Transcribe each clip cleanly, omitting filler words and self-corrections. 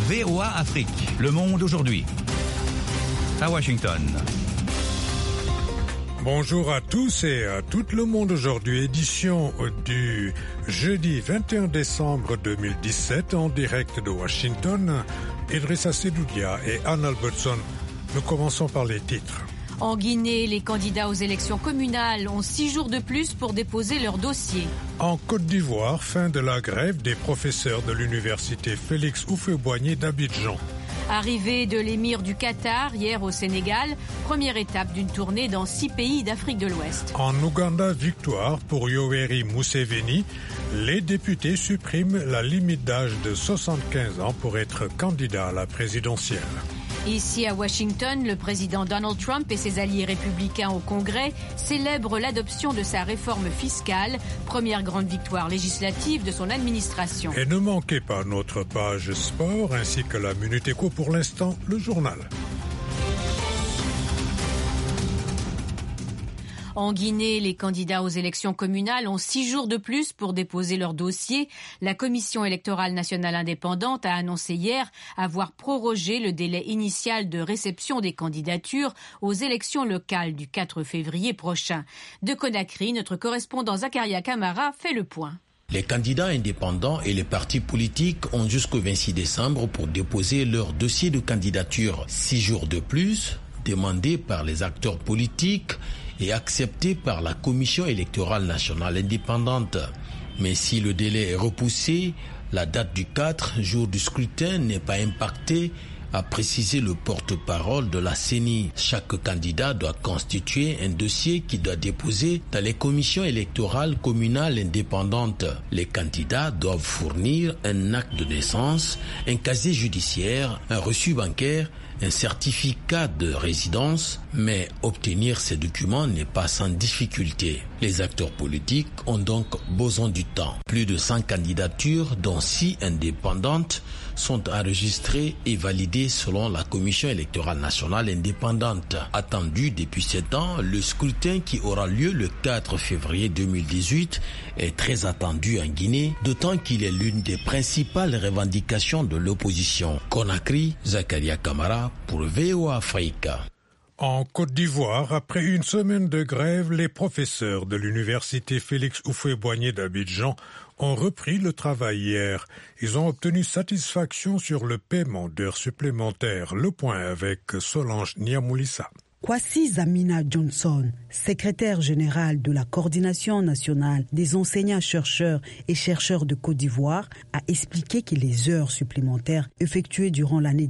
VOA Afrique, Le Monde aujourd'hui. À Washington. Bonjour à tous et à tout le monde aujourd'hui, édition du jeudi 21 décembre 2017 en direct de Washington. Idrissa Sedoudia et Anne Albertson. Nous commençons par les titres. En Guinée, les candidats aux élections communales ont 6 jours de plus pour déposer leur dossier. En Côte d'Ivoire, fin de la grève des professeurs de l'université Félix Houphouët-Boigny d'Abidjan. Arrivée de l'émir du Qatar hier au Sénégal, première étape d'une tournée dans 6 pays d'Afrique de l'Ouest. En Ouganda, victoire pour Yoweri Museveni. Les députés suppriment la limite d'âge de 75 ans pour être candidat à la présidentielle. Ici à Washington, le président Donald Trump et ses alliés républicains au Congrès célèbrent l'adoption de sa réforme fiscale, première grande victoire législative de son administration. Et ne manquez pas notre page sport ainsi que la Minute Éco. Pour l'instant, le journal. En Guinée, les candidats aux élections communales ont 6 jours de plus pour déposer leur dossier. La Commission électorale nationale indépendante a annoncé hier avoir prorogé le délai initial de réception des candidatures aux élections locales du 4 février prochain. De Conakry, notre correspondant Zakaria Kamara fait le point. Les candidats indépendants et les partis politiques ont jusqu'au 26 décembre pour déposer leur dossier de candidature. 6 jours de plus, demandés par les acteurs politiques et accepté par la Commission électorale nationale indépendante. Mais si le délai est repoussé, la date du 4, jour du scrutin, n'est pas impactée, a précisé le porte-parole de la CENI. Chaque candidat doit constituer un dossier qu'il doit déposer dans les commissions électorales communales indépendantes. Les candidats doivent fournir un acte de naissance, un casier judiciaire, un reçu bancaire, un certificat de résidence, mais obtenir ces documents n'est pas sans difficulté. Les acteurs politiques ont donc besoin du temps. Plus de 100 candidatures, dont 6 indépendantes, sont enregistrées et validées selon la Commission électorale nationale indépendante. Attendu depuis 7 ans, le scrutin qui aura lieu le 4 février 2018 est très attendu en Guinée, d'autant qu'il est l'une des principales revendications de l'opposition. Conakry, Zakaria Kamara pour VOA Afrique. En Côte d'Ivoire, après une semaine de grève, les professeurs de l'université Félix Houphouët-Boigny d'Abidjan ont repris le travail hier. Ils ont obtenu satisfaction sur le paiement d'heures supplémentaires. Le point avec Solange Niamoulissa. Kwasi Zamina Johnson, secrétaire générale de la Coordination nationale des enseignants-chercheurs et chercheurs de Côte d'Ivoire, a expliqué que les heures supplémentaires effectuées durant l'année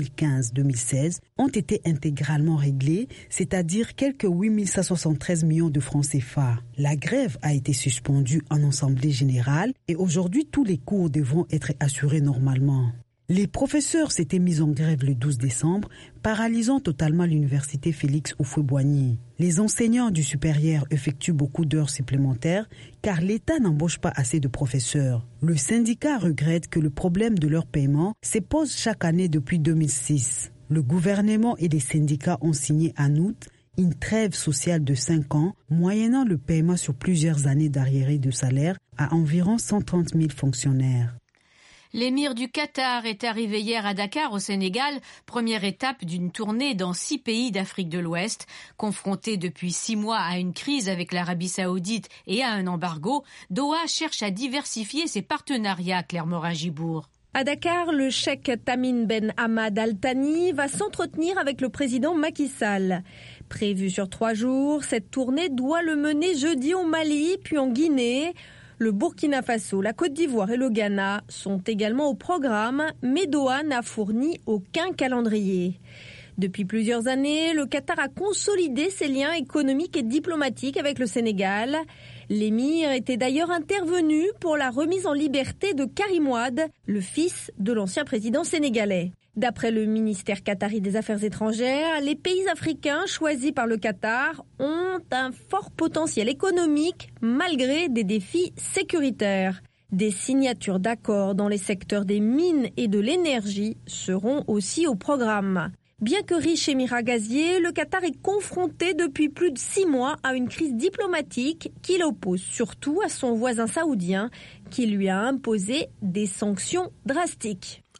2015-2016 ont été intégralement réglées, c'est-à-dire quelques 8 573 millions de francs CFA. La grève a été suspendue en assemblée générale et aujourd'hui tous les cours devront être assurés normalement. Les professeurs s'étaient mis en grève le 12 décembre, paralysant totalement l'université Félix Houphouët-Boigny. Les enseignants du supérieur effectuent beaucoup d'heures supplémentaires car l'État n'embauche pas assez de professeurs. Le syndicat regrette que le problème de leur paiement se pose chaque année depuis 2006. Le gouvernement et les syndicats ont signé en août une trêve sociale de 5 ans, moyennant le paiement sur plusieurs années d'arriérés de salaire à environ 130 000 fonctionnaires. L'émir du Qatar est arrivé hier à Dakar, au Sénégal, première étape d'une tournée dans 6 pays d'Afrique de l'Ouest. Confronté depuis 6 mois à une crise avec l'Arabie Saoudite et à un embargo, Doha cherche à diversifier ses partenariats, Claire Morin-Gibour. À Dakar, le cheikh Tamim Ben Hamad Al Thani va s'entretenir avec le président Macky Sall. Prévue sur 3 jours, cette tournée doit le mener jeudi au Mali, puis en Guinée. Le Burkina Faso, la Côte d'Ivoire et le Ghana sont également au programme, mais Doha n'a fourni aucun calendrier. Depuis plusieurs années, le Qatar a consolidé ses liens économiques et diplomatiques avec le Sénégal. L'émir était d'ailleurs intervenu pour la remise en liberté de Karim Wade, le fils de l'ancien président sénégalais. D'après le ministère qatari des Affaires étrangères, les pays africains choisis par le Qatar ont un fort potentiel économique malgré des défis sécuritaires. Des signatures d'accords dans les secteurs des mines et de l'énergie seront aussi au programme. Bien que riche émirat gazier, le Qatar est confronté depuis plus de 6 mois à une crise diplomatique qui l'oppose surtout à son voisin saoudien qui lui a imposé des sanctions drastiques.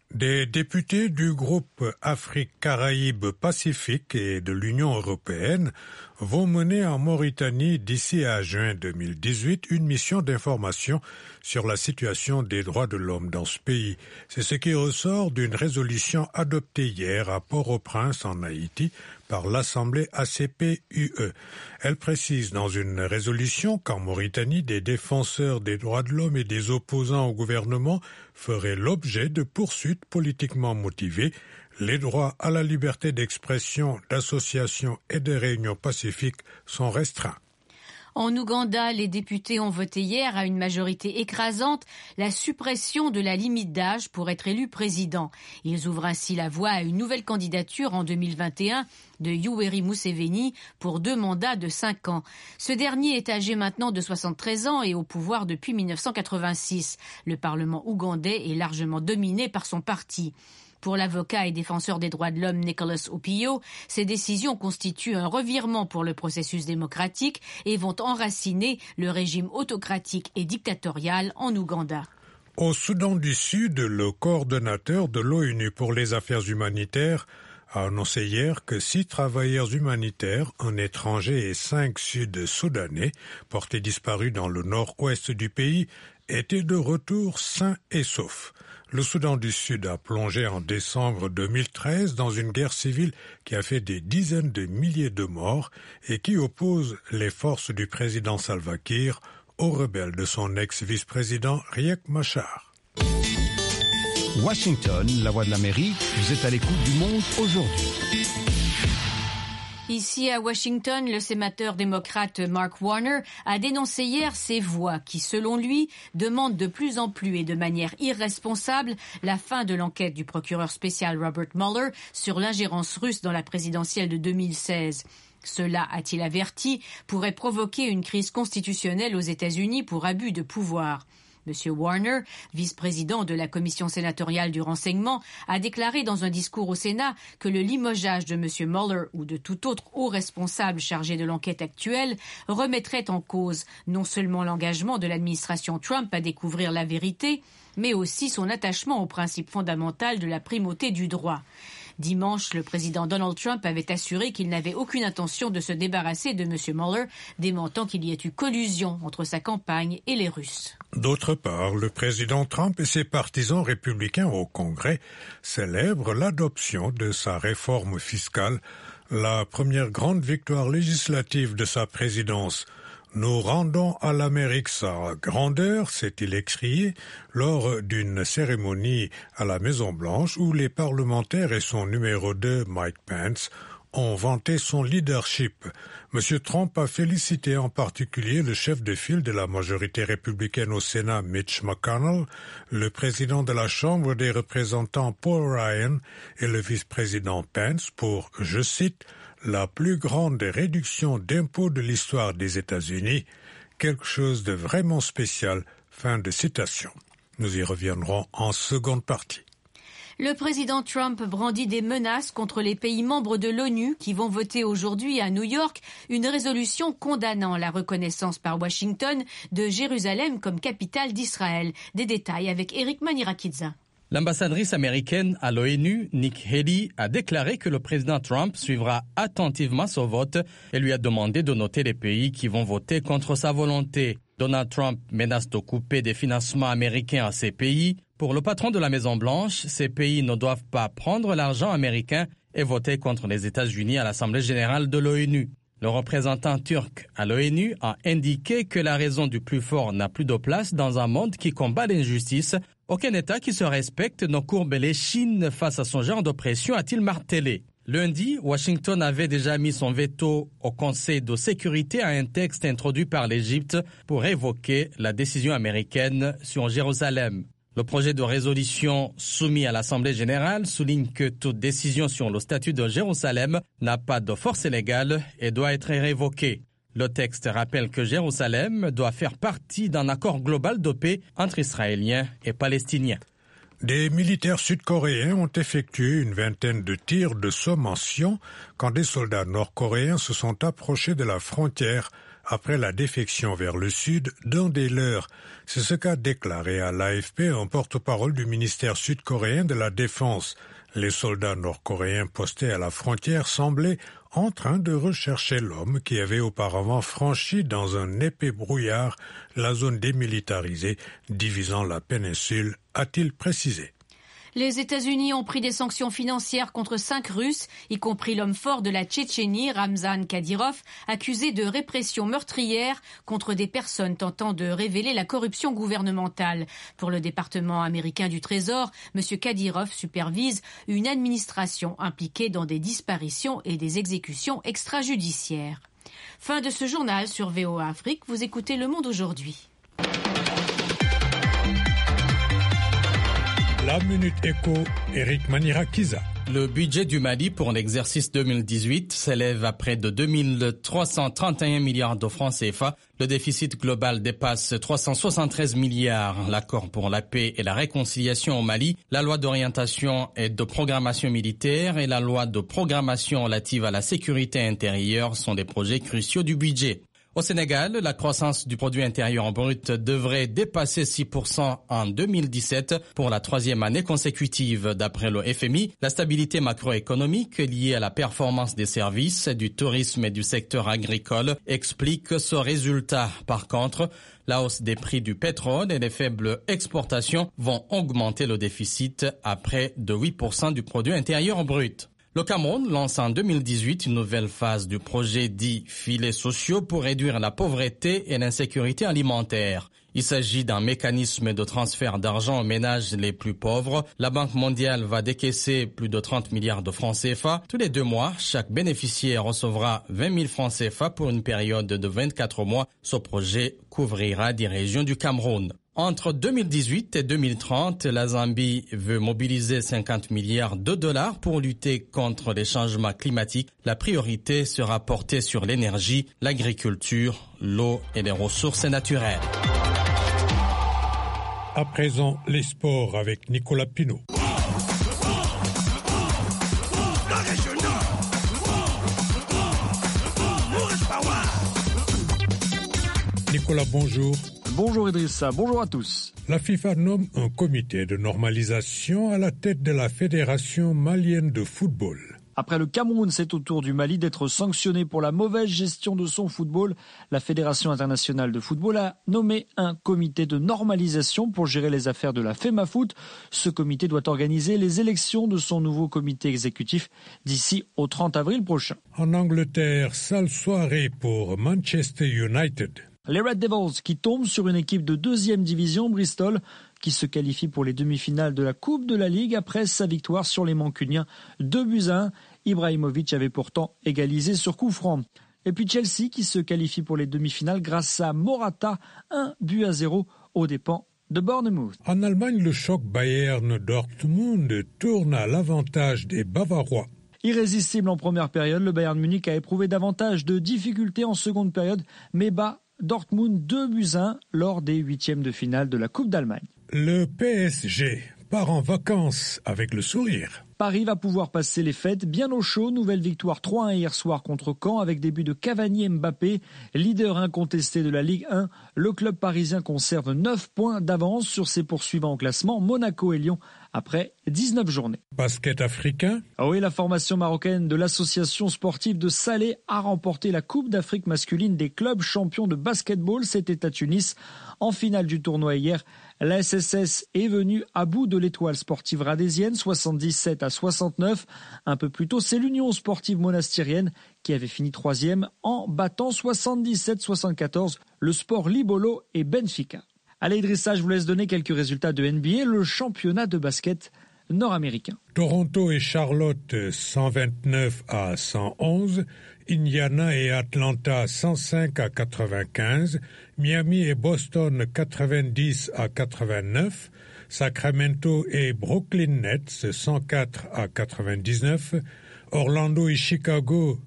Des députés du groupe Afrique-Caraïbes-Pacifique et de l'Union européenne vont mener en Mauritanie d'ici à juin 2018 une mission d'information sur la situation des droits de l'homme dans ce pays. C'est ce qui ressort d'une résolution adoptée hier à Port-au-Prince en Haïti par l'Assemblée ACP-UE. Elle précise dans une résolution qu'en Mauritanie, des défenseurs des droits de l'homme et des opposants au gouvernement feraient l'objet de poursuites politiquement motivées. Les droits à la liberté d'expression, d'association et de réunion pacifique sont restreints. En Ouganda, les députés ont voté hier à une majorité écrasante la suppression de la limite d'âge pour être élu président. Ils ouvrent ainsi la voie à une nouvelle candidature en 2021 de Yoweri Museveni pour 2 mandats de 5 ans. Ce dernier est âgé maintenant de 73 ans et au pouvoir depuis 1986. Le Parlement ougandais est largement dominé par son parti. Pour l'avocat et défenseur des droits de l'homme Nicholas Opio, ces décisions constituent un revirement pour le processus démocratique et vont enraciner le régime autocratique et dictatorial en Ouganda. Au Soudan du Sud, le coordonnateur de l'ONU pour les affaires humanitaires a annoncé hier que 6 travailleurs humanitaires, un étranger et 5 Sud-Soudanais, portés disparus dans le nord-ouest du pays, étaient de retour sains et saufs. Le Soudan du Sud a plongé en décembre 2013 dans une guerre civile qui a fait des dizaines de milliers de morts et qui oppose les forces du président Salva Kiir aux rebelles de son ex-vice-président Riek Machar. Washington, la voix de l'Amérique, vous êtes à l'écoute du monde aujourd'hui. Ici à Washington, le sénateur démocrate Mark Warner a dénoncé hier ces voix qui, selon lui, demandent de plus en plus et de manière irresponsable la fin de l'enquête du procureur spécial Robert Mueller sur l'ingérence russe dans la présidentielle de 2016. Cela, a-t-il averti, pourrait provoquer une crise constitutionnelle aux États-Unis pour abus de pouvoir. M. Warner, vice-président de la commission sénatoriale du renseignement, a déclaré dans un discours au Sénat que le limogeage de M. Mueller ou de tout autre haut responsable chargé de l'enquête actuelle remettrait en cause non seulement l'engagement de l'administration Trump à découvrir la vérité, mais aussi son attachement au principe fondamental de la primauté du droit. Dimanche, le président Donald Trump avait assuré qu'il n'avait aucune intention de se débarrasser de M. Mueller, démentant qu'il y ait eu collusion entre sa campagne et les Russes. D'autre part, le président Trump et ses partisans républicains au Congrès célèbrent l'adoption de sa réforme fiscale, la première grande victoire législative de sa présidence. Nous rendons à l'Amérique sa grandeur, s'est-il écrié lors d'une cérémonie à la Maison-Blanche où les parlementaires et son numéro 2, Mike Pence, ont vanté son leadership. M. Trump a félicité en particulier le chef de file de la majorité républicaine au Sénat, Mitch McConnell, le président de la Chambre des représentants, Paul Ryan, et le vice-président Pence pour, je cite, la plus grande réduction d'impôts de l'histoire des États-Unis, quelque chose de vraiment spécial. Fin de citation. Nous y reviendrons en seconde partie. Le président Trump brandit des menaces contre les pays membres de l'ONU qui vont voter aujourd'hui à New York une résolution condamnant la reconnaissance par Washington de Jérusalem comme capitale d'Israël. Des détails avec Eric Manirakidze. L'ambassadrice américaine à l'ONU, Nikki Haley, a déclaré que le président Trump suivra attentivement ce vote et lui a demandé de noter les pays qui vont voter contre sa volonté. Donald Trump menace de couper des financements américains à ces pays. Pour le patron de la Maison-Blanche, ces pays ne doivent pas prendre l'argent américain et voter contre les États-Unis à l'Assemblée générale de l'ONU. Le représentant turc à l'ONU a indiqué que la raison du plus fort n'a plus de place dans un monde qui combat l'injustice. Aucun État qui se respecte ne courbe les chines face à son genre d'oppression, a-t-il martelé. Lundi, Washington avait déjà mis son veto au Conseil de sécurité à un texte introduit par l'Égypte pour évoquer la décision américaine sur Jérusalem. Le projet de résolution soumis à l'Assemblée générale souligne que toute décision sur le statut de Jérusalem n'a pas de force légale et doit être révoquée. Le texte rappelle que Jérusalem doit faire partie d'un accord global de paix entre Israéliens et Palestiniens. Des militaires sud-coréens ont effectué une vingtaine de tirs de sommation quand des soldats nord-coréens se sont approchés de la frontière après la défection vers le sud d'un des leurs. C'est ce qu'a déclaré à l'AFP un porte-parole du ministère sud-coréen de la Défense. Les soldats nord-coréens postés à la frontière semblaient en train de rechercher l'homme qui avait auparavant franchi dans un épais brouillard la zone démilitarisée divisant la péninsule, a-t-il précisé. Les États-Unis ont pris des sanctions financières contre 5 Russes, y compris l'homme fort de la Tchétchénie, Ramzan Kadyrov, accusé de répression meurtrière contre des personnes tentant de révéler la corruption gouvernementale. Pour le département américain du Trésor, M. Kadyrov supervise une administration impliquée dans des disparitions et des exécutions extrajudiciaires. Fin de ce journal sur VOA Afrique. Vous écoutez Le Monde aujourd'hui. La Minute Éco, Eric Manirakiza. Le budget du Mali pour l'exercice 2018 s'élève à près de 2331 milliards de francs CFA. Le déficit global dépasse 373 milliards. L'accord pour la paix et la réconciliation au Mali, la loi d'orientation et de programmation militaire et la loi de programmation relative à la sécurité intérieure sont des projets cruciaux du budget. Au Sénégal, la croissance du produit intérieur brut devrait dépasser 6% en 2017 pour la troisième année consécutive. D'après le FMI, la stabilité macroéconomique liée à la performance des services, du tourisme et du secteur agricole explique ce résultat. Par contre, la hausse des prix du pétrole et les faibles exportations vont augmenter le déficit à près de 8% du produit intérieur brut. Le Cameroun lance en 2018 une nouvelle phase du projet dit filets sociaux pour réduire la pauvreté et l'insécurité alimentaire. Il s'agit d'un mécanisme de transfert d'argent aux ménages les plus pauvres. La Banque mondiale va décaisser plus de 30 milliards de francs CFA. Tous les 2 mois, chaque bénéficiaire recevra 20 000 francs CFA pour une période de 24 mois. Ce projet couvrira 10 régions du Cameroun. Entre 2018 et 2030, la Zambie veut mobiliser 50 milliards de dollars pour lutter contre les changements climatiques. La priorité sera portée sur l'énergie, l'agriculture, l'eau et les ressources naturelles. À présent, les sports avec Nicolas Pinault. Nicolas, bonjour. Bonjour Idrissa, bonjour à tous. La FIFA nomme un comité de normalisation à la tête de la Fédération malienne de football. Après le Cameroun, c'est au tour du Mali d'être sanctionné pour la mauvaise gestion de son football. La Fédération internationale de football a nommé un comité de normalisation pour gérer les affaires de la FEMAFOOT. Ce comité doit organiser les élections de son nouveau comité exécutif d'ici au 30 avril prochain. En Angleterre, sale soirée pour Manchester United. Les Red Devils qui tombent sur une équipe de 2e division, Bristol, qui se qualifie pour les demi-finales de la Coupe de la Ligue après sa victoire sur les Mancuniens 2-1. Ibrahimovic avait pourtant égalisé sur coup franc. Et puis Chelsea qui se qualifie pour les demi-finales grâce à Morata, 1-0 aux dépens de Bournemouth. En Allemagne, le choc Bayern-Dortmund tourne à l'avantage des Bavarois. Irrésistible en première période, le Bayern Munich a éprouvé davantage de difficultés en seconde période, mais bat Dortmund 2-1 lors des 8e de finale de la Coupe d'Allemagne. Le PSG part en vacances avec le sourire. Paris va pouvoir passer les fêtes bien au chaud. Nouvelle victoire 3-1 hier soir contre Caen avec des buts de Cavani et Mbappé. Leader incontesté de la Ligue 1, le club parisien conserve 9 points d'avance sur ses poursuivants au classement, Monaco et Lyon, après 19 journées. Basket africain. Oui, la formation marocaine de l'association sportive de Salé a remporté la Coupe d'Afrique masculine des clubs champions de basketball. C'était à Tunis. En finale du tournoi hier, la SSS est venue à bout de l'étoile sportive radésienne, 77-69. Un peu plus tôt, c'est l'Union sportive monastirienne qui avait fini 3e en battant 77-74 le Sport Libolo et Benfica. Allez Idrissa, je vous laisse donner quelques résultats de NBA, le championnat de basket nord-américain. Toronto et Charlotte 129-111, Indiana et Atlanta 105-95, Miami et Boston 90-89, Sacramento et Brooklyn Nets 104-99, Orlando et Chicago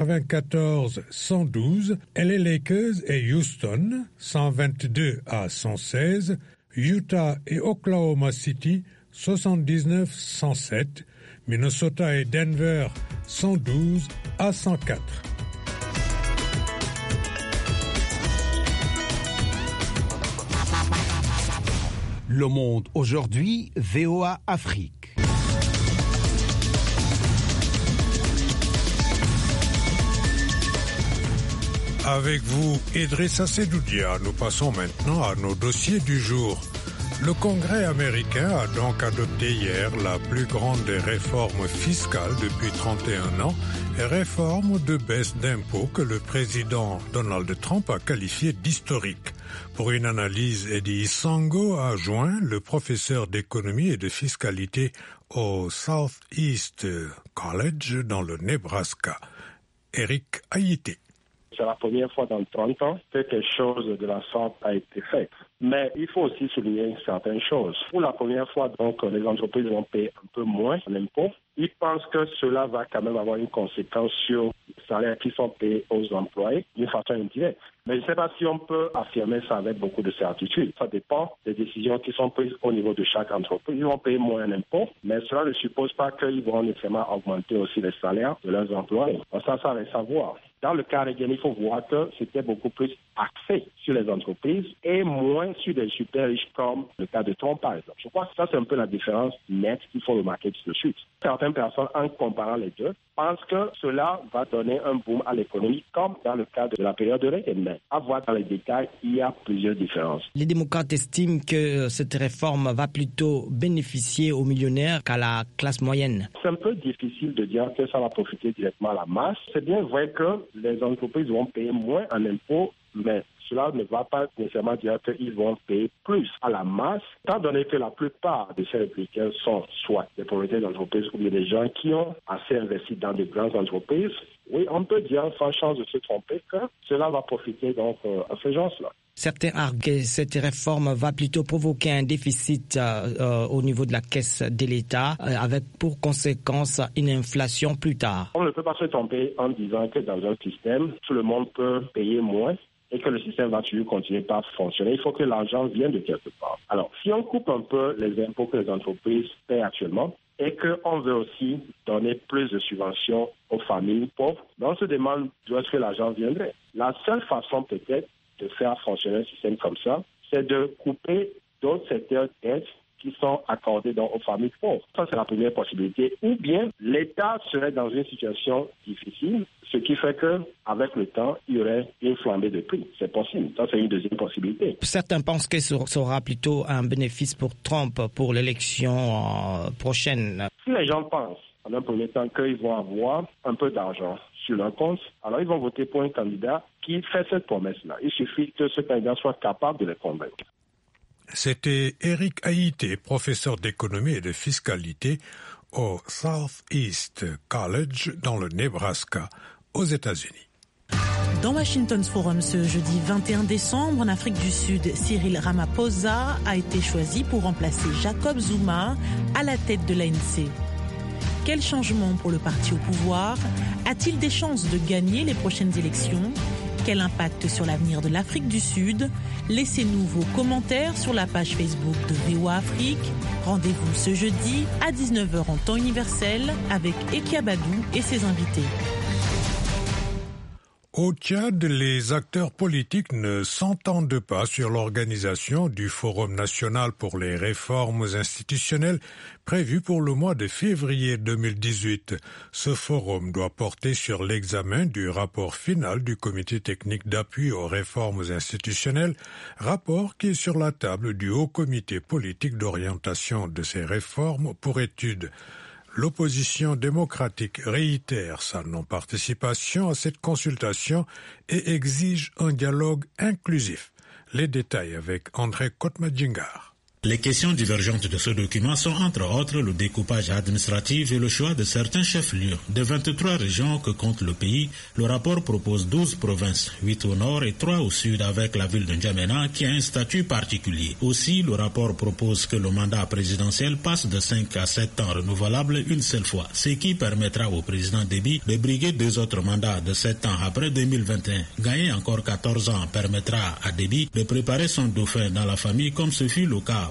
94-112, LA Lakers et Houston 122-116, Utah et Oklahoma City 79-107, Minnesota et Denver 112-104. Le Monde aujourd'hui, VOA Afrique. Avec vous, Idrissa Sedoudia, nous passons maintenant à nos dossiers du jour. Le Congrès américain a donc adopté hier la plus grande des réformes fiscales depuis 31 ans, réforme de baisse d'impôts que le président Donald Trump a qualifiée d'historique. Pour une analyse, Eddie Sango a joint le professeur d'économie et de fiscalité au Southeast College dans le Nebraska, Eric Haïté. C'est la première fois dans 30 ans que quelque chose de la sorte a été fait. Mais il faut aussi souligner certaines choses. Pour la première fois, donc, les entreprises vont payer un peu moins d'impôts. Ils pensent que cela va quand même avoir une conséquence sur les salaires qui sont payés aux employés d'une façon indirecte. Mais je ne sais pas si on peut affirmer ça avec beaucoup de certitude. Ça dépend des décisions qui sont prises au niveau de chaque entreprise. Ils vont payer moins d'impôts, mais cela ne suppose pas qu'ils vont nécessairement augmenter aussi les salaires de leurs employés. Donc ça reste à voir. Dans le cas régional, il faut voir que c'était beaucoup plus axé sur les entreprises et moins sur des super riches comme le cas de Trump, par exemple. Je crois que ça, c'est un peu la différence nette qu'il faut remarquer tout de suite. Certaines personnes, en comparant les deux, pensent que cela va donner un boom à l'économie, comme dans le cas de la période de Reagan. Mais à voir dans les détails, il y a plusieurs différences. Les démocrates estiment que cette réforme va plutôt bénéficier aux millionnaires qu'à la classe moyenne. C'est un peu difficile de dire que ça va profiter directement à la masse. C'est bien vrai que les entreprises vont payer moins en impôts, mais cela ne va pas nécessairement dire qu'ils vont payer plus à la masse, étant donné que la plupart de ces républicains sont soit des propriétaires d'entreprises ou bien des gens qui ont assez investi dans de grandes entreprises. Oui, on peut dire sans chance de se tromper que cela va profiter donc à ces gens-là. Certains arguent que cette réforme va plutôt provoquer un déficit au niveau de la caisse de l'État, avec pour conséquence une inflation plus tard. On ne peut pas se tromper en disant que dans un système, tout le monde peut payer moins et que le système va toujours continuer par fonctionner. Il faut que l'argent vienne de quelque part. Alors, si on coupe un peu les impôts que les entreprises paient actuellement et qu'on veut aussi donner plus de subventions aux familles pauvres, on se demande d'où est-ce que l'argent viendrait. La seule façon peut-être de faire fonctionner un système comme ça, c'est de couper d'autres secteurs d'aide qui sont accordés aux familles pauvres. Ça, c'est la première possibilité. Ou bien, l'État serait dans une situation difficile, ce qui fait qu'avec le temps, il y aurait une flambée de prix. C'est possible. Ça, c'est une deuxième possibilité. Certains pensent que ce sera plutôt un bénéfice pour Trump pour l'élection prochaine. Si les gens pensent, en un premier temps, qu'ils vont avoir un peu d'argent sur leur compte, alors ils vont voter pour un candidat qui fait cette promesse-là. Il suffit que ce candidat soit capable de les convaincre. C'était Eric Haïté, professeur d'économie et de fiscalité au Southeast College dans le Nebraska, aux États-Unis. Dans Washington's Forum ce jeudi 21 décembre, en Afrique du Sud, Cyril Ramaphosa a été choisi pour remplacer Jacob Zuma à la tête de l'ANC. Quel changement pour le parti au pouvoir? A-t-il des chances de gagner les prochaines élections? Quel impact sur l'avenir de l'Afrique du Sud? Laissez-nous vos commentaires sur la page Facebook de VOA Afrique. Rendez-vous ce jeudi à 19h en temps universel avec Ekia Badou et ses invités. Au Tchad, les acteurs politiques ne s'entendent pas sur l'organisation du Forum national pour les réformes institutionnelles prévu pour le mois de février 2018. Ce forum doit porter sur l'examen du rapport final du comité technique d'appui aux réformes institutionnelles, rapport qui est sur la table du Haut Comité politique d'orientation de ces réformes pour étude. L'opposition démocratique réitère sa non-participation à cette consultation et exige un dialogue inclusif. Les détails avec André Kotmadjingar. Les questions divergentes de ce document sont entre autres le découpage administratif et le choix de certains chefs-lieux. Des 23 régions que compte le pays, le rapport propose 12 provinces, 8 au nord et 3 au sud avec la ville de N'Djamena qui a un statut particulier. Aussi, le rapport propose que le mandat présidentiel passe de 5 à 7 ans renouvelable une seule fois, ce qui permettra au président Déby de briguer 2 autres mandats de 7 ans après 2021. Gagner encore 14 ans permettra à Déby de préparer son dauphin dans la famille comme ce fut le cas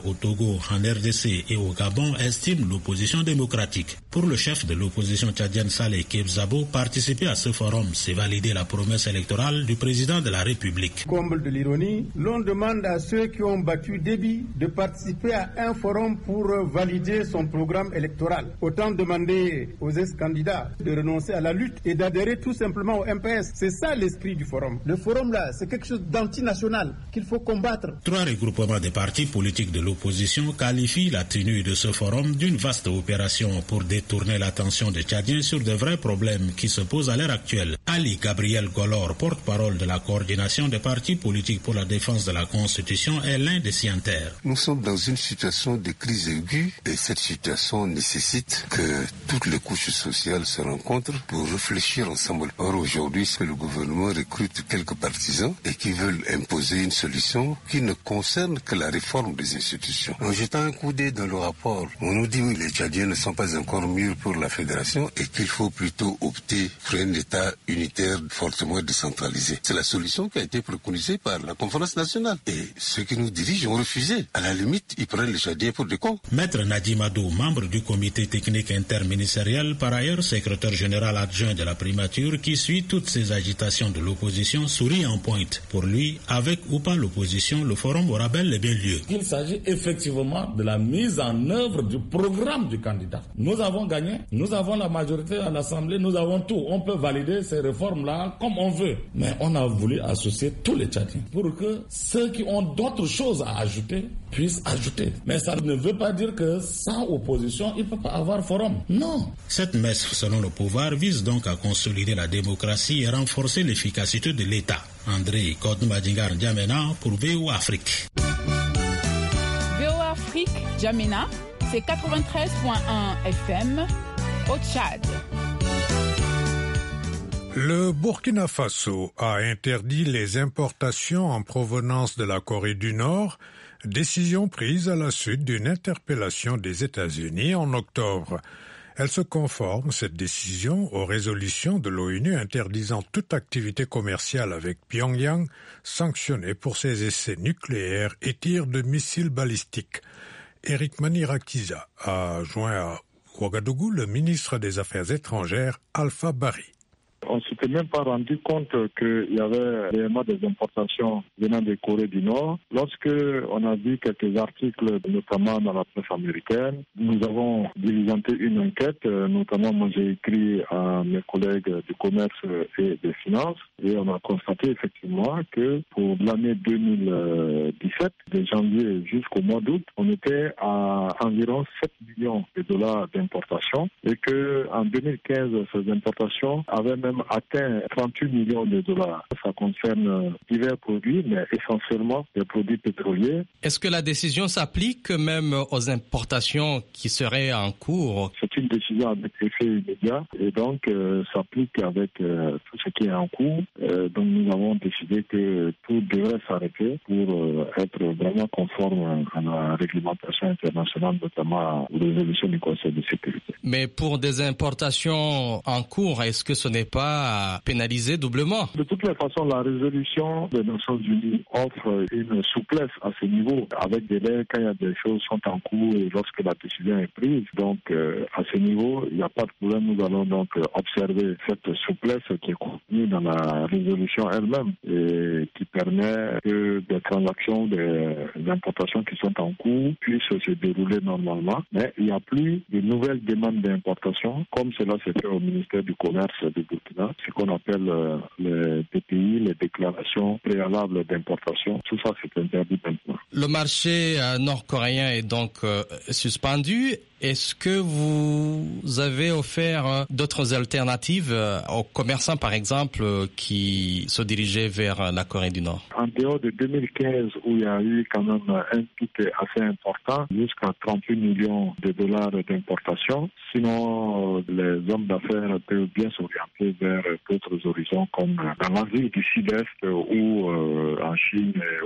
au Togo, en RDC et au Gabon estiment l'opposition démocratique. Pour le chef de l'opposition tchadienne Saleh Kebzabo, participer à ce forum, c'est valider la promesse électorale du président de la République. Comble de l'ironie, l'on demande à ceux qui ont battu Déby de participer à un forum pour valider son programme électoral. Autant demander aux ex-candidats de renoncer à la lutte et d'adhérer tout simplement au MPS. C'est ça l'esprit du forum. Le forum là, c'est quelque chose d'antinational qu'il faut combattre. 3 regroupements des partis politiques de l'opposition qualifient la tenue de ce forum d'une vaste opération pour détourner l'attention des Tchadiens sur de vrais problèmes qui se posent à l'heure actuelle. Ali Gabriel Golor, porte-parole de la coordination des partis politiques pour la défense de la Constitution, est l'un des signataires. Nous sommes dans une situation de crise aiguë et cette situation nécessite que toutes les couches sociales se rencontrent pour réfléchir ensemble. Or aujourd'hui, le gouvernement recrute quelques partisans et qui veulent imposer une solution qui ne concerne que la réforme des institutions. En jetant un coup d'œil dans le rapport, on nous dit oui, les Tchadiens ne sont pas encore mûrs pour la fédération et qu'il faut plutôt opter pour un État unitaire fortement décentralisé. C'est la solution qui a été préconisée par la conférence nationale. Et ceux qui nous dirigent ont refusé. À la limite, ils prennent les Tchadiens pour des cons. Maître Nadim Adou, membre du comité technique interministériel, par ailleurs secrétaire général adjoint de la primature, qui suit toutes ces agitations de l'opposition, sourit en pointe. Pour lui, avec ou pas l'opposition, le forum aura bel et bien lieu. Il s'agit effectivement de la mise en œuvre du programme du candidat. Nous avons gagné, nous avons la majorité à l'Assemblée, nous avons tout. On peut valider ces réformes-là comme on veut. Mais on a voulu associer tous les Tchadiens pour que ceux qui ont d'autres choses à ajouter puissent ajouter. Mais ça ne veut pas dire que sans opposition, il ne peut pas avoir forum. Non. Cette messe, selon le pouvoir, vise donc à consolider la démocratie et renforcer l'efficacité de l'État. André Kodmadingar Djamena pour VOA Afrique. VOA Afrique, Djamena, c'est 93.1 FM au Tchad. Le Burkina Faso a interdit les importations en provenance de la Corée du Nord, décision prise à la suite d'une interpellation des États-Unis en octobre. Elle se conforme, cette décision, aux résolutions de l'ONU interdisant toute activité commerciale avec Pyongyang, sanctionnée pour ses essais nucléaires et tirs de missiles balistiques. Eric Manirakiza a joint à Ouagadougou le ministre des Affaires étrangères, Alpha Bari. On ne s'était même pas rendu compte qu'il y avait réellement des importations venant de Corée du Nord. Lorsque on a vu quelques articles, notamment dans la presse américaine, nous avons diligenté une enquête, notamment moi j'ai écrit à mes collègues du commerce et des finances, et on a constaté effectivement que pour l'année 2017, de janvier jusqu'au mois d'août, on était à environ 7 millions de dollars d'importation, et qu'en 2015, ces importations avaient même atteint 38 millions de dollars. Ça concerne divers produits, mais essentiellement des produits pétroliers. Est-ce que la décision s'applique même aux importations qui seraient en cours? C'est une décision avec effet immédiat et donc s'applique avec tout ce qui est en cours. Donc nous avons décidé que tout devrait s'arrêter pour être vraiment conforme à la réglementation internationale, notamment aux résolutions du Conseil de sécurité. Mais pour des importations en cours, est-ce que ce n'est pas pénalisé doublement? De toutes les façons, la résolution des Nations Unies offre une souplesse à ce niveau, avec des délais quand il y a des choses sont en cours et lorsque la décision est prise. Donc, à ce niveau, il n'y a pas de problème. Nous allons donc observer cette souplesse qui est contenue dans la résolution elle-même et qui permet que des transactions, des importations qui sont en cours puissent se dérouler normalement. Mais il n'y a plus de nouvelles demandes d'importation, comme cela s'est fait au ministère du Commerce du Burkina, ce qu'on appelle les DPI, les déclarations préalables d'importation. Tout ça, c'est interdit maintenant. Le marché nord-coréen est donc suspendu. Est-ce que vous avez offert d'autres alternatives aux commerçants, par exemple, qui se dirigeaient vers la Corée du Nord? En dehors de 2015, où il y a eu quand même un pic assez important, jusqu'à 38 millions de dollars d'importation. Sinon, les hommes d'affaires peuvent bien s'orienter vers d'autres horizons, comme dans l'Asie du Sud-Est ou en Chine et autres.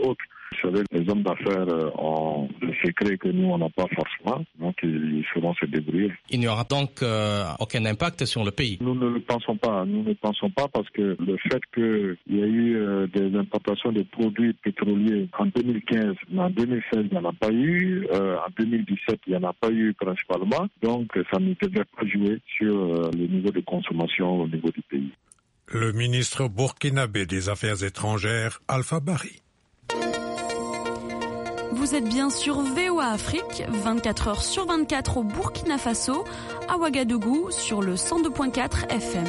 Vous savez, les hommes d'affaires ont des secrets que nous, on n'a pas forcément, donc ils feront se débrouiller. Il n'y aura donc aucun impact sur le pays? Nous ne le pensons pas. Nous ne pensons pas parce que le fait qu'il y a eu des importations de produits pétroliers en 2015, mais en 2016, il n'y en a pas eu. En 2017, il n'y en a pas eu principalement. Donc, ça ne devrait pas jouer sur le niveau de consommation au niveau du pays. Le ministre burkinabé des Affaires étrangères, Alpha Bari. Vous êtes bien sur VOA Afrique, 24 heures sur 24 au Burkina Faso, à Ouagadougou, sur le 102.4 FM.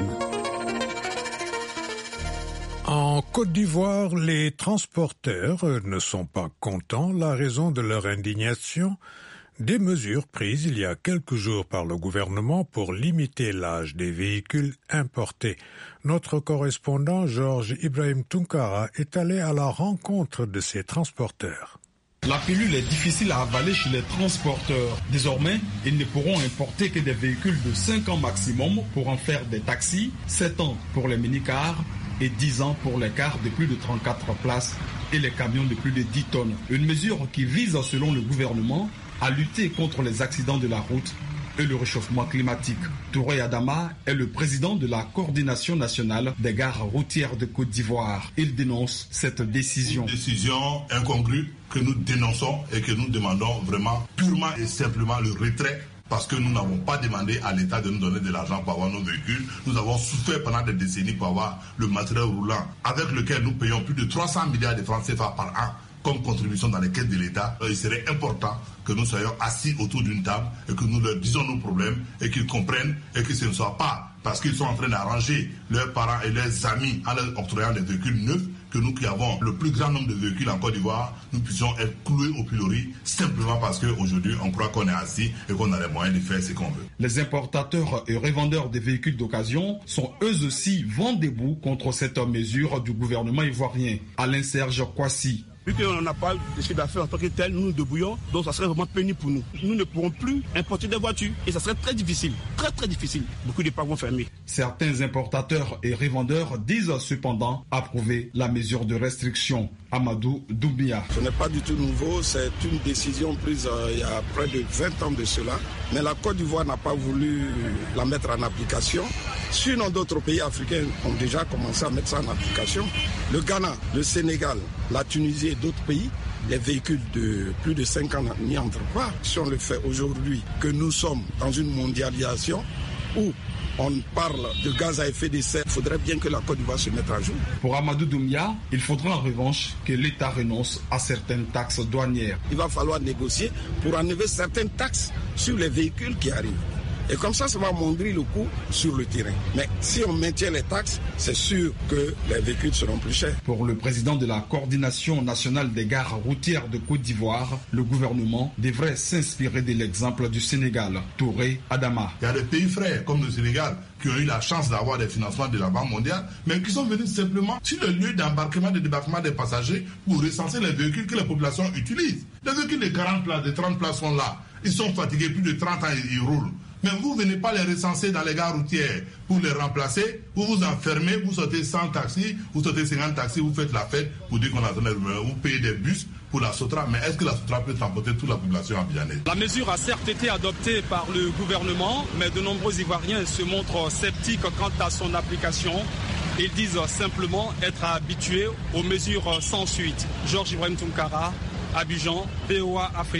En Côte d'Ivoire, les transporteurs ne sont pas contents. La raison de leur indignation, des mesures prises il y a quelques jours par le gouvernement pour limiter l'âge des véhicules importés. Notre correspondant Georges Ibrahim Tunkara est allé à la rencontre de ces transporteurs. La pilule est difficile à avaler chez les transporteurs. Désormais, ils ne pourront importer que des véhicules de 5 ans maximum pour en faire des taxis, 7 ans pour les minicars et 10 ans pour les cars de plus de 34 places et les camions de plus de 10 tonnes. Une mesure qui vise, selon le gouvernement, à lutter contre les accidents de la route et le réchauffement climatique. Touré Adama est le président de la coordination nationale des gares routières de Côte d'Ivoire. Il dénonce cette décision. Une décision incongrue que nous dénonçons et que nous demandons vraiment purement et simplement le retrait. Parce que nous n'avons pas demandé à l'État de nous donner de l'argent pour avoir nos véhicules. Nous avons souffert pendant des décennies pour avoir le matériel roulant avec lequel nous payons plus de 300 milliards de francs CFA par an comme contribution dans les caisses de l'État. Il serait important que nous soyons assis autour d'une table et que nous leur disions nos problèmes et qu'ils comprennent et que ce ne soit pas parce qu'ils sont en train d'arranger leurs parents et leurs amis en leur octroyant des véhicules neufs que nous qui avons le plus grand nombre de véhicules en Côte d'Ivoire, nous puissions être cloués au pilori simplement parce qu'aujourd'hui on croit qu'on est assis et qu'on a les moyens de faire ce qu'on veut. Les importateurs et revendeurs des véhicules d'occasion sont eux aussi vent debout contre cette mesure du gouvernement ivoirien. Alain Serge Kwasi. Vu qu'on n'a pas de chiffre d'affaires en tant que tel, nous nous débrouillons, donc ça serait vraiment pénible pour nous. Nous ne pourrons plus importer des voitures et ça serait très difficile, très difficile. Beaucoup de parcs vont fermer. Certains importateurs et revendeurs disent cependant approuver la mesure de restriction. Amadou Doumbia. Ce n'est pas du tout nouveau, c'est une décision prise il y a près de 20 ans de cela. Mais la Côte d'Ivoire n'a pas voulu la mettre en application. Sinon, d'autres pays africains ont déjà commencé à mettre ça en application. Le Ghana, le Sénégal, la Tunisie et d'autres pays, les véhicules de plus de 5 ans n'y entrent pas. Si on le fait aujourd'hui, que nous sommes dans une mondialisation où on parle de gaz à effet de serre, il faudrait bien que la Côte d'Ivoire se mette à jour. Pour Amadou Doumbia, il faudra en revanche que l'État renonce à certaines taxes douanières. Il va falloir négocier pour enlever certaines taxes sur les véhicules qui arrivent. Et comme ça va moindrir le coût sur le terrain. Mais si on maintient les taxes, c'est sûr que les véhicules seront plus chers. Pour le président de la coordination nationale des gares routières de Côte d'Ivoire, le gouvernement devrait s'inspirer de l'exemple du Sénégal. Touré Adama. Il y a des pays frères comme le Sénégal qui ont eu la chance d'avoir des financements de la Banque mondiale, mais qui sont venus simplement sur le lieu d'embarquement et de débarquement des passagers pour recenser les véhicules que la population utilise. Les véhicules de 40 places, de 30 places sont là. Ils sont fatigués, plus de 30 ans, ils roulent. Mais vous ne venez pas les recenser dans les gares routières pour les remplacer, vous vous enfermez, vous sortez 100 taxis, vous sortez 50 taxis, vous faites la fête pour dire qu'on a donné, vous payez des bus pour la Sotra, mais est-ce que la Sotra peut transporter toute la population abidjanaise? La mesure a certes été adoptée par le gouvernement, mais de nombreux Ivoiriens se montrent sceptiques quant à son application. Ils disent simplement être habitués aux mesures sans suite. Georges Ibrahim Tunkara, Abidjan, VOA Afrique.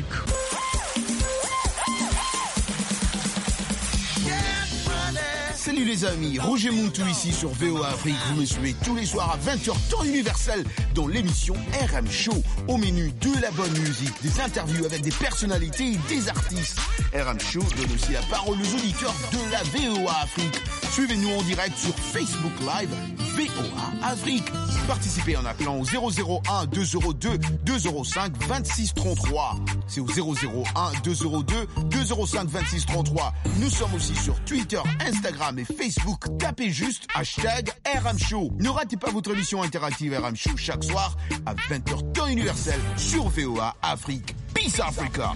Salut les amis, Roger Muntu ici sur VOA Afrique. Vous me suivez tous les soirs à 20h temps universel dans l'émission RM Show. Au menu de la bonne musique, des interviews avec des personnalités et des artistes. RM Show donne aussi la parole aux auditeurs de la VOA Afrique. Suivez-nous en direct sur Facebook Live VOA Afrique. Participez en appelant au 001 202 205 26 33. C'est au 001 202 205 26 33. Nous sommes aussi sur Twitter, Instagram et Facebook. Tapez juste hashtag RM Show. Ne ratez pas votre émission interactive RM Show chaque soir à 20h temps universel sur VOA Afrique. Peace Africa.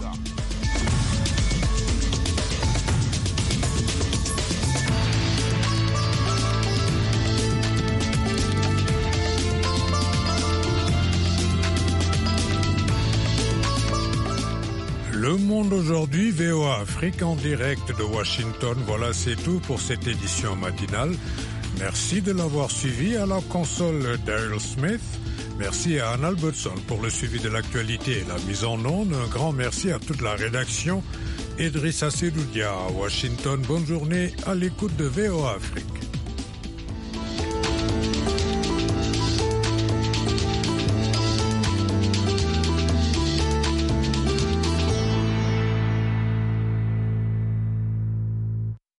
monde aujourd'hui, VOA Afrique en direct de Washington. Voilà, c'est tout pour cette édition matinale. Merci de l'avoir suivi. À la console, Daryl Smith. Merci à Anne Albertson pour le suivi de l'actualité et la mise en onde. Un grand merci à toute la rédaction. Idrissa Sedoudia à Washington. Bonne journée à l'écoute de VOA Afrique.